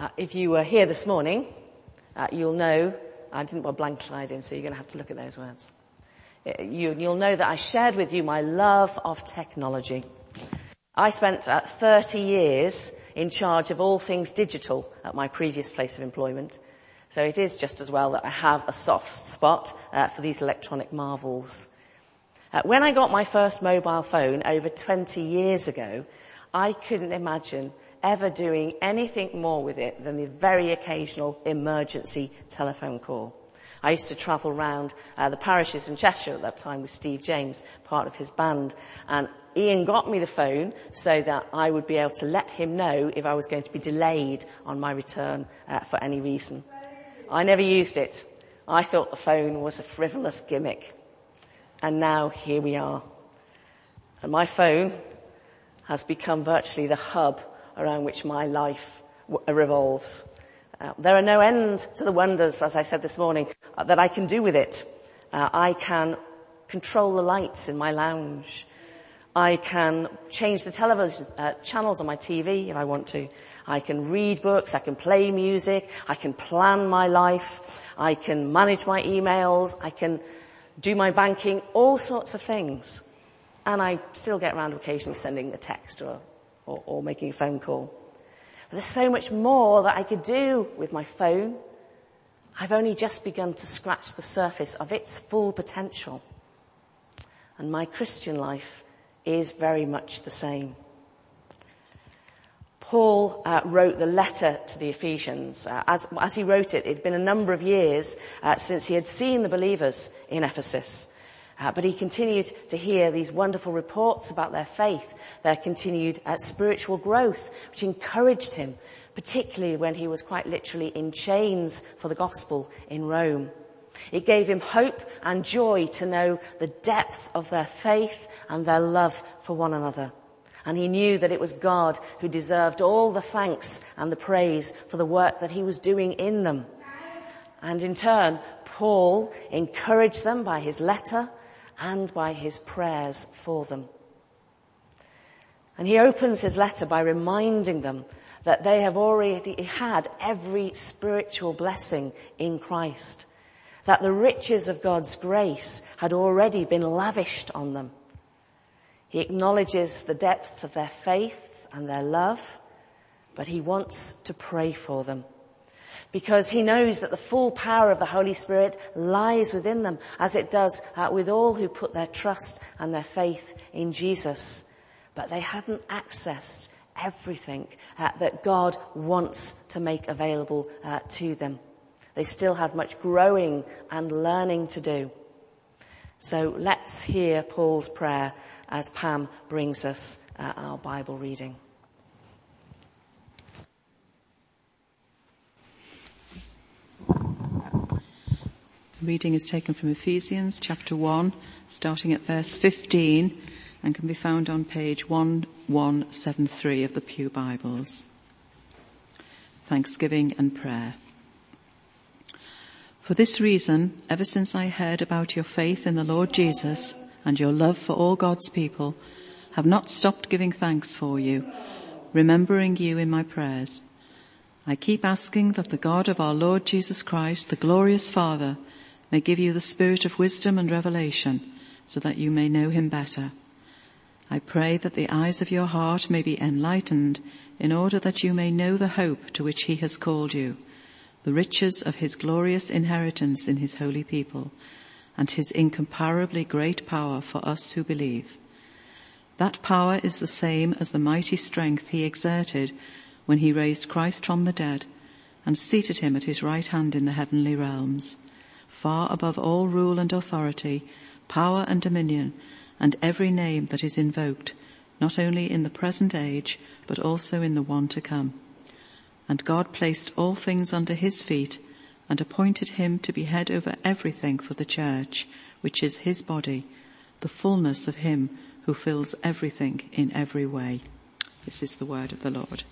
If you were here this morning, you'll know, I didn't put a blank slide in, so you're going to have to look at those words. You'll know that I shared with you my love of technology. I spent 30 years in charge of all things digital at my previous place of employment. So it is just as well that I have a soft spot for these electronic marvels. When I got my first mobile phone over 20 years ago, I couldn't imagine ever doing anything more with it than the very occasional emergency telephone call. I used to travel around the parishes in Cheshire at that time with Steve James, part of his band, and Ian got me the phone so that I would be able to let him know if I was going to be delayed on my return for any reason. I never used it. I thought the phone was a frivolous gimmick. And now here we are. And my phone has become virtually the hub around which my life revolves. There are no end to the wonders, as I said this morning, that I can do with it. I can control the lights in my lounge. I can change the television channels on my TV if I want to. I can read books. I can play music. I can plan my life. I can manage my emails. I can do my banking, all sorts of things. And I still get around to occasionally sending a text or making a phone call. But there's so much more that I could do with my phone. I've only just begun to scratch the surface of its full potential. And my Christian life is very much the same. Paul wrote the letter to the Ephesians. As he wrote it, it had been a number of years since he had seen the believers in Ephesus. But he continued to hear these wonderful reports about their faith, their continued spiritual growth, which encouraged him, particularly when he was quite literally in chains for the gospel in Rome. It gave him hope and joy to know the depth of their faith and their love for one another. And he knew that it was God who deserved all the thanks and the praise for the work that he was doing in them. And in turn, Paul encouraged them by his letter and by his prayers for them. And he opens his letter by reminding them that they have already had every spiritual blessing in Christ, that the riches of God's grace had already been lavished on them. He acknowledges the depth of their faith and their love, but he wants to pray for them, because he knows that the full power of the Holy Spirit lies within them, as it does with all who put their trust and their faith in Jesus. But they hadn't accessed everything that God wants to make available to them. They still had much growing and learning to do. So let's hear Paul's prayer as Pam brings us our Bible reading. The reading is taken from Ephesians chapter 1, starting at verse 15, and can be found on page 1173 of the Pew Bibles. Thanksgiving and prayer. For this reason, ever since I heard about your faith in the Lord Jesus and your love for all God's people, have not stopped giving thanks for you, remembering you in my prayers. I keep asking that the God of our Lord Jesus Christ, the glorious Father, may give you the spirit of wisdom and revelation so that you may know him better. I pray that the eyes of your heart may be enlightened in order that you may know the hope to which he has called you, the riches of his glorious inheritance in his holy people, and his incomparably great power for us who believe. That power is the same as the mighty strength he exerted when he raised Christ from the dead and seated him at his right hand in the heavenly realms, far above all rule and authority, power and dominion, and every name that is invoked, not only in the present age, but also in the one to come. And God placed all things under his feet and appointed him to be head over everything for the church, which is his body, the fullness of him who fills everything in every way. This is the word of the Lord.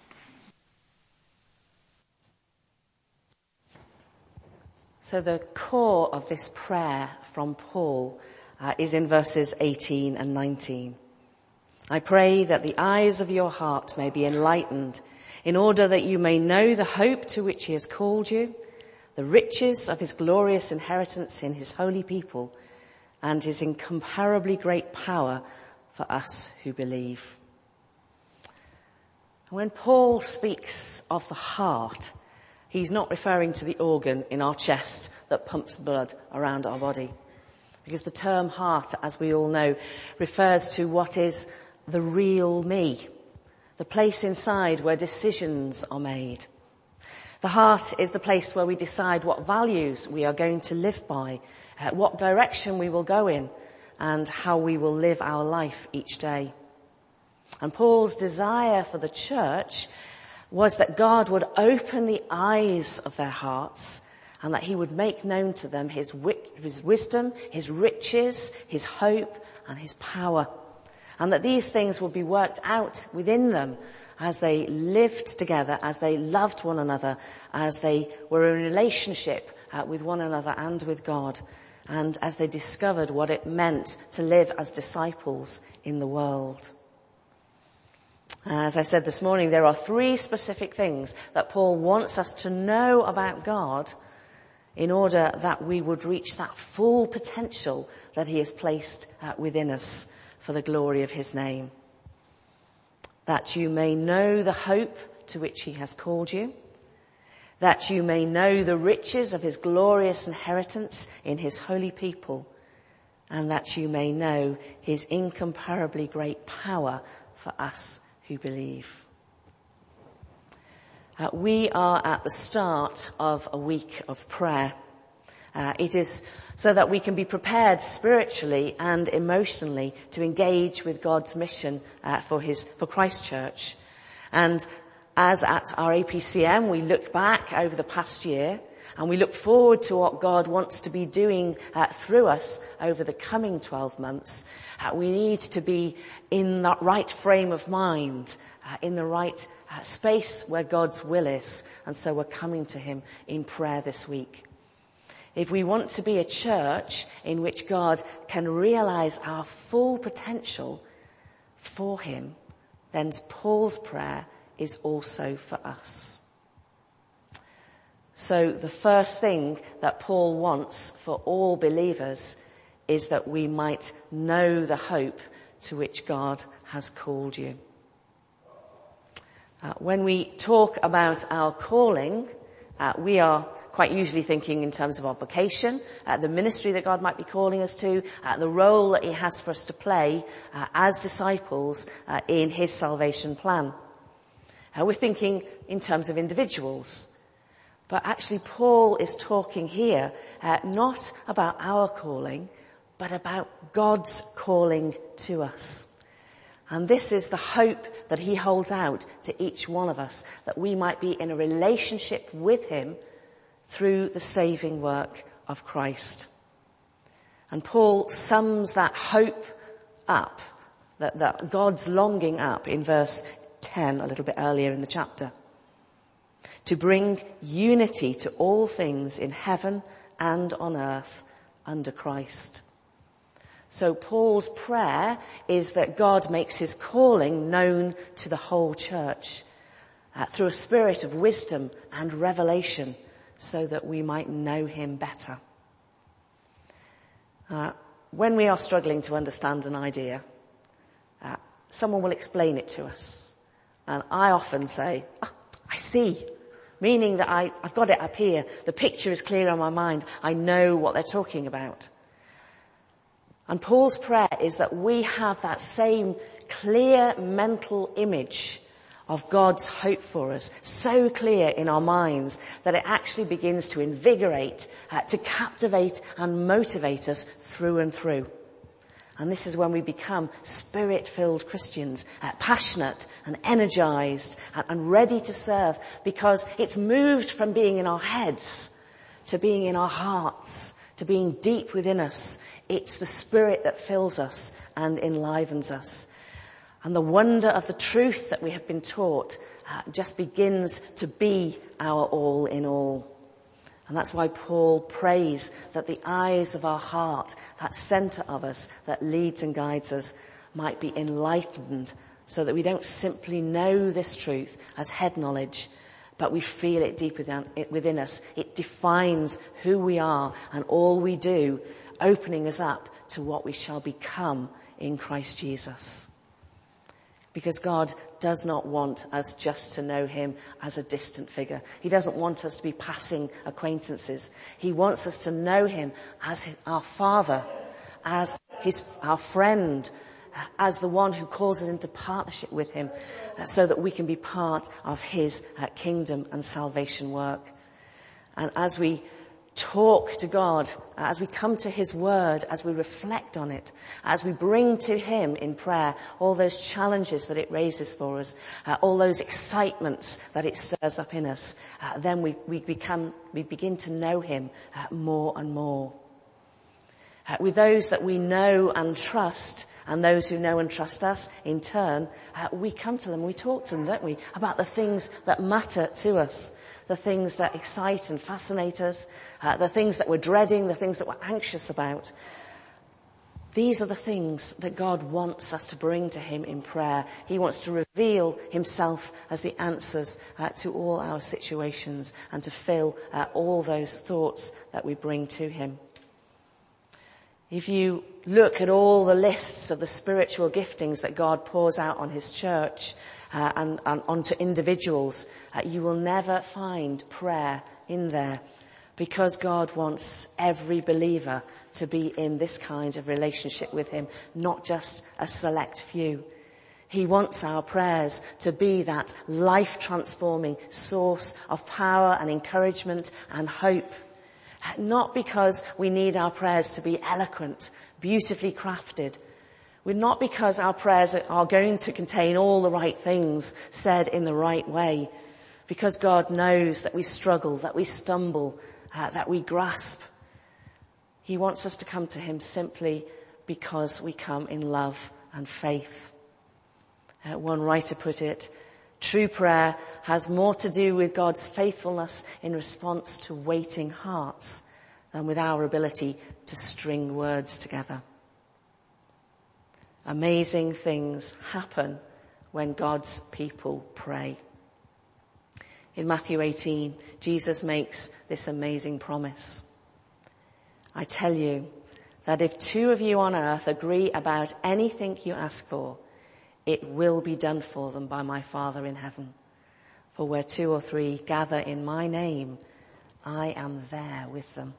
So the core of this prayer from Paul is in verses 18 and 19. I pray that the eyes of your heart may be enlightened, in order that you may know the hope to which he has called you, the riches of his glorious inheritance in his holy people, and his incomparably great power for us who believe. When Paul speaks of the heart, he's not referring to the organ in our chest that pumps blood around our body. Because the term heart, as we all know, refers to what is the real me, the place inside where decisions are made. The heart is the place where we decide what values we are going to live by, what direction we will go in, and how we will live our life each day. And Paul's desire for the church was that God would open the eyes of their hearts and that he would make known to them his wisdom, his riches, his hope, and his power. And that these things would be worked out within them as they lived together, as they loved one another, as they were in relationship with one another and with God, and as they discovered what it meant to live as disciples in the world. As I said this morning, there are 3 specific things that Paul wants us to know about God in order that we would reach that full potential that he has placed within us for the glory of his name. That you may know the hope to which he has called you, that you may know the riches of his glorious inheritance in his holy people, and that you may know his incomparably great power for us who believe. We are at the start of a week of prayer. It is so that we can be prepared spiritually and emotionally to engage with God's mission for Christ Church. And as at our APCM, we look back over the past year and we look forward to what God wants to be doing through us over the coming 12 months. We need to be in that right frame of mind, in the right space where God's will is. And so we're coming to him in prayer this week. If we want to be a church in which God can realize our full potential for him, then Paul's prayer is also for us. So the first thing that Paul wants for all believers is that we might know the hope to which God has called you. When we talk about our calling, we are quite usually thinking in terms of our vocation, the ministry that God might be calling us to, the role that he has for us to play as disciples in his salvation plan. We're thinking in terms of individuals. But actually Paul is talking here not about our calling, but about God's calling to us. And this is the hope that he holds out to each one of us, that we might be in a relationship with him through the saving work of Christ. And Paul sums that hope up, that God's longing up in verse 10, a little bit earlier in the chapter. To bring unity to all things in heaven and on earth under Christ. So Paul's prayer is that God makes his calling known to the whole church through a spirit of wisdom and revelation so that we might know him better. When we are struggling to understand an idea, someone will explain it to us. And I often say, I see. Meaning that I've got it up here. The picture is clear on my mind. I know what they're talking about. And Paul's prayer is that we have that same clear mental image of God's hope for us, so clear in our minds that it actually begins to invigorate, to captivate and motivate us through and through. And this is when we become spirit-filled Christians, passionate and energized and ready to serve, because it's moved from being in our heads to being in our hearts, to being deep within us. It's the Spirit that fills us and enlivens us. And the wonder of the truth that we have been taught just begins to be our all in all. And that's why Paul prays that the eyes of our heart, that center of us that leads and guides us, might be enlightened, so that we don't simply know this truth as head knowledge, but we feel it deep within us. It defines who we are and all we do, opening us up to what we shall become in Christ Jesus. Because God does not want us just to know him as a distant figure. He doesn't want us to be passing acquaintances. He wants us to know him as our Father, as our friend, as the one who calls us into partnership with him, so that we can be part of his kingdom and salvation work. And as we talk to God, as we come to his word, as we reflect on it, as we bring to him in prayer all those challenges that it raises for us, all those excitements that it stirs up in us, then we begin to know him more and more. With those that we know and trust, and those who know and trust us, in turn, we come to them, we talk to them, don't we, about the things that matter to us, the things that excite and fascinate us, the things that we're dreading, the things that we're anxious about. These are the things that God wants us to bring to him in prayer. He wants to reveal himself as the answers to all our situations, and to fill all those thoughts that we bring to him. If you look at all the lists of the spiritual giftings that God pours out on his church and onto individuals, you will never find prayer in there, because God wants every believer to be in this kind of relationship with him, not just a select few. He wants our prayers to be that life-transforming source of power and encouragement and hope. Not because we need our prayers to be eloquent, beautifully crafted. Not because our prayers are going to contain all the right things said in the right way. Because God knows that we struggle, that we stumble, that we grasp. He wants us to come to him simply because we come in love and faith. One writer put it, true prayer has more to do with God's faithfulness in response to waiting hearts than with our ability to string words together. Amazing things happen when God's people pray. In Matthew 18, Jesus makes this amazing promise. I tell you that if 2 of you on earth agree about anything you ask for, it will be done for them by my Father in heaven. For where 2 or 3 gather in my name, I am there with them.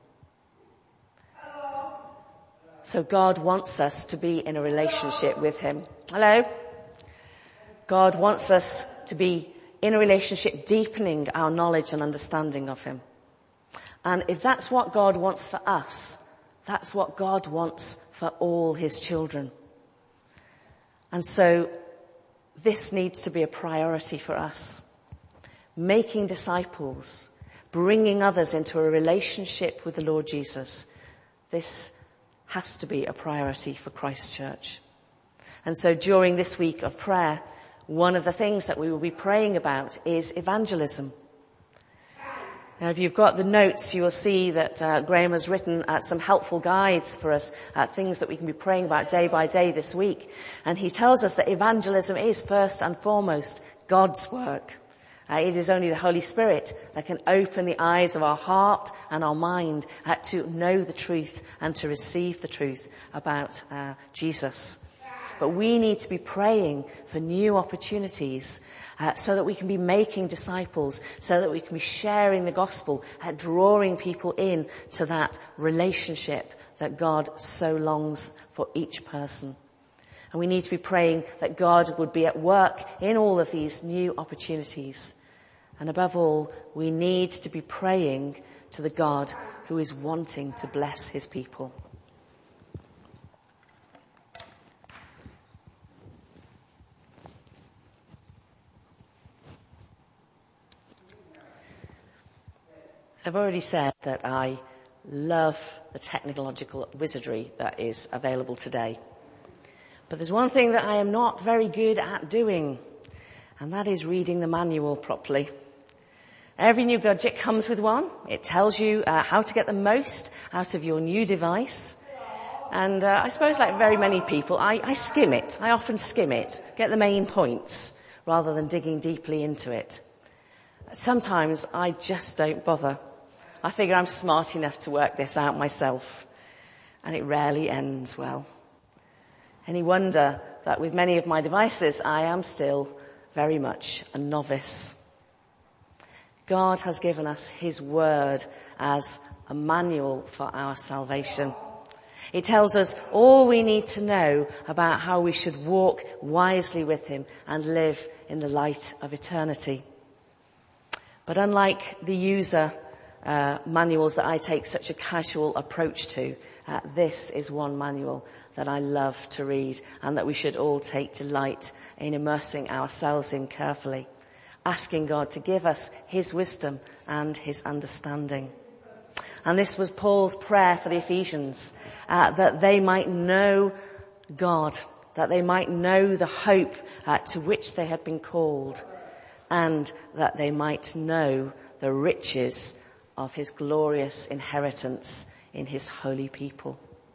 So God wants us to be in a relationship with him. Hello? God wants us to be in a relationship, deepening our knowledge and understanding of him. And if that's what God wants for us, that's what God wants for all his children. And so this needs to be a priority for us. Making disciples, bringing others into a relationship with the Lord Jesus. This has to be a priority for Christ Church. And so during this week of prayer, one of the things that we will be praying about is evangelism. Now, if you've got the notes, you will see that Graham has written some helpful guides for us, things that we can be praying about day by day this week. And he tells us that evangelism is first and foremost God's work. It is only the Holy Spirit that can open the eyes of our heart and our mind to know the truth and to receive the truth about Jesus. But we need to be praying for new opportunities so that we can be making disciples, so that we can be sharing the gospel, drawing people in to that relationship that God so longs for each person. And we need to be praying that God would be at work in all of these new opportunities. And above all, we need to be praying to the God who is wanting to bless his people. I've already said that I love the technological wizardry that is available today. But there's one thing that I am not very good at doing, and that is reading the manual properly. Every new gadget comes with one. It tells you how to get the most out of your new device. And I suppose like very many people, I skim it. I often skim it, get the main points, rather than digging deeply into it. Sometimes I just don't bother. I figure I'm smart enough to work this out myself. And it rarely ends well. Any wonder that with many of my devices, I am still very much a novice. God has given us his word as a manual for our salvation. It tells us all we need to know about how we should walk wisely with him and live in the light of eternity. But unlike the user manuals that I take such a casual approach to, this is one manual that I love to read and that we should all take delight in immersing ourselves in carefully, asking God to give us his wisdom and his understanding. And this was Paul's prayer for the Ephesians, that they might know God, that they might know the hope to which they had been called, and that they might know the riches of his glorious inheritance in his holy people.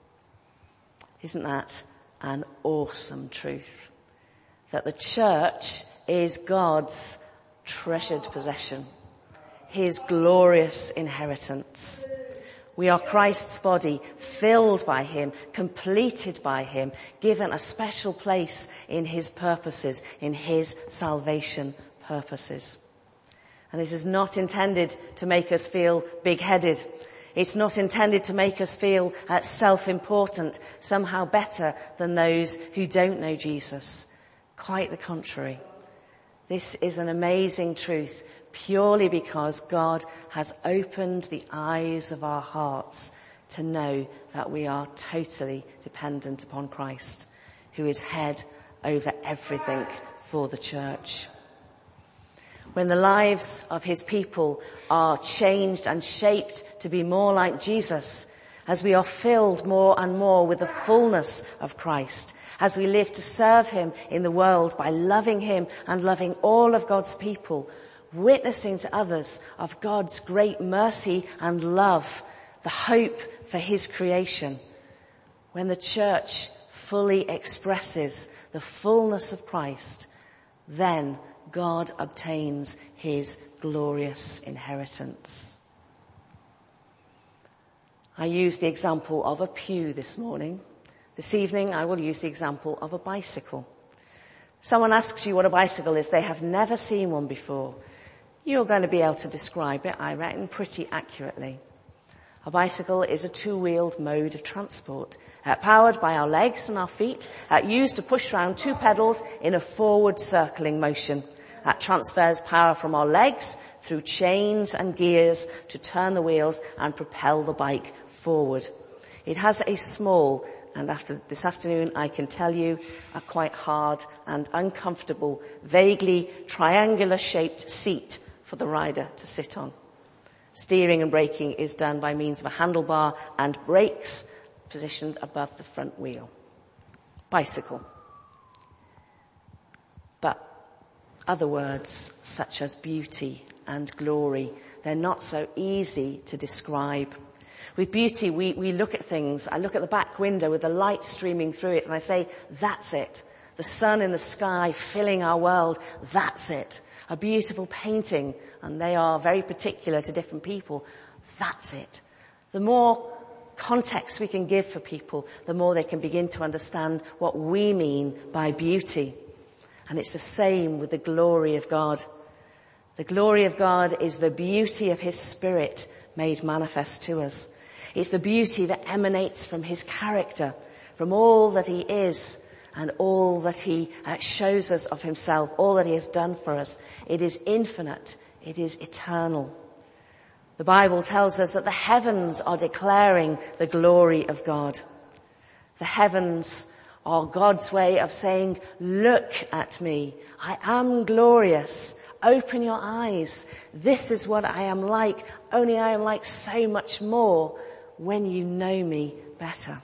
Isn't that an awesome truth? That the church is God's treasured possession, his glorious inheritance. We are Christ's body, filled by him, completed by him, given a special place in his purposes, in his salvation purposes. And this is not intended to make us feel big-headed. It's not intended to make us feel self-important, somehow better than those who don't know Jesus. Quite the contrary. This is an amazing truth purely because God has opened the eyes of our hearts to know that we are totally dependent upon Christ, who is head over everything for the church. When the lives of his people are changed and shaped to be more like Jesus, as we are filled more and more with the fullness of Christ, as we live to serve him in the world by loving him and loving all of God's people, witnessing to others of God's great mercy and love, the hope for his creation. When the church fully expresses the fullness of Christ, then God obtains his glorious inheritance. I used the example of a pew this morning. This evening I will use the example of a bicycle. Someone asks you what a bicycle is, they have never seen one before. You're going to be able to describe it, I reckon, pretty accurately. A bicycle is a two-wheeled mode of transport, powered by our legs and our feet, used to push around two pedals in a forward circling motion. That transfers power from our legs through chains and gears to turn the wheels and propel the bike forward. It has a small, and after this afternoon I can tell you, a quite hard and uncomfortable, vaguely triangular shaped seat for the rider to sit on. Steering and braking is done by means of a handlebar and brakes positioned above the front wheel. Bicycle. But other words such as beauty and glory, they're not so easy to describe. With beauty, we look at things. I look at the back window with the light streaming through it and I say, that's it. The sun in the sky filling our world, that's it. A beautiful painting, and they are very particular to different people, that's it. The more context we can give for people, the more they can begin to understand what we mean by beauty. And it's the same with the glory of God. The glory of God is the beauty of his Spirit made manifest to us. It's the beauty that emanates from his character, from all that he is and all that he shows us of himself, all that he has done for us. It is infinite. It is eternal. The Bible tells us that the heavens are declaring the glory of God. The heavens are God's way of saying, look at me. I am glorious. Open your eyes. This is what I am like. Only I am like so much more when you know me better.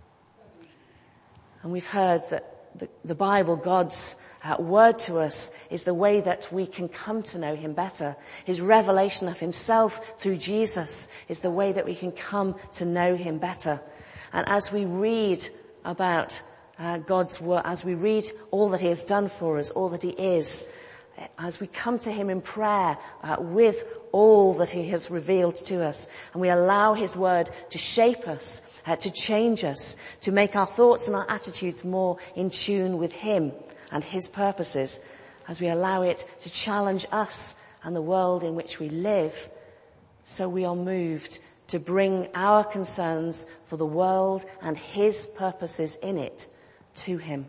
And we've heard that the Bible, God's word to us, is the way that we can come to know him better. His revelation of himself through Jesus is the way that we can come to know him better. And as we read about God's word, as we read all that he has done for us, all that he is, as we come to him in prayer with all that he has revealed to us, and we allow his word to shape us, to change us, to make our thoughts and our attitudes more in tune with him and his purposes, as we allow it to challenge us and the world in which we live, so we are moved to bring our concerns for the world and his purposes in it to him.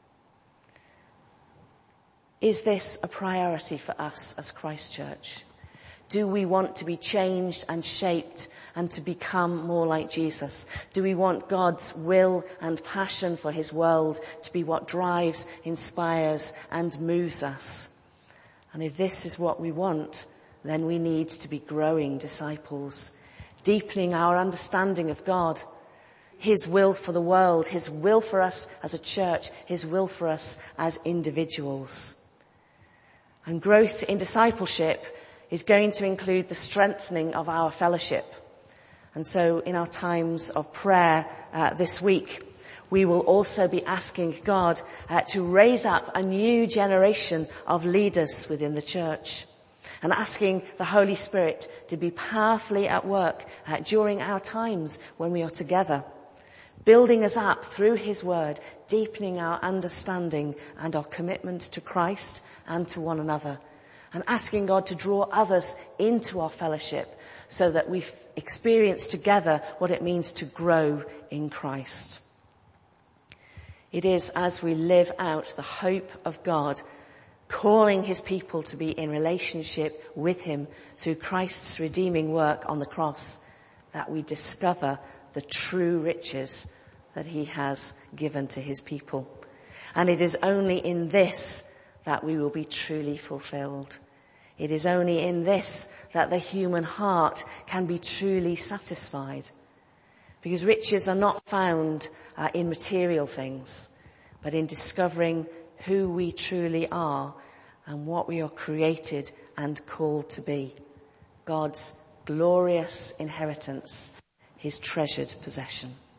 Is this a priority for us as Christ Church? Do we want to be changed and shaped and to become more like Jesus? Do we want God's will and passion for his world to be what drives, inspires, and moves us? And if this is what we want, then we need to be growing disciples, deepening our understanding of God, his will for the world, his will for us as a church, his will for us as individuals. And growth in discipleship is going to include the strengthening of our fellowship. And so in our times of prayer this week, we will also be asking God to raise up a new generation of leaders within the church, and asking the Holy Spirit to be powerfully at work during our times when we are together, building us up through his word, deepening our understanding and our commitment to Christ and to one another, and asking God to draw others into our fellowship so that we experience together what it means to grow in Christ. It is as we live out the hope of God, calling his people to be in relationship with him through Christ's redeeming work on the cross, that we discover the true riches that he has given to his people. And it is only in this that we will be truly fulfilled. It is only in this that the human heart can be truly satisfied. Because riches are not found in material things, but in discovering who we truly are and what we are created and called to be. God's glorious inheritance, his treasured possession.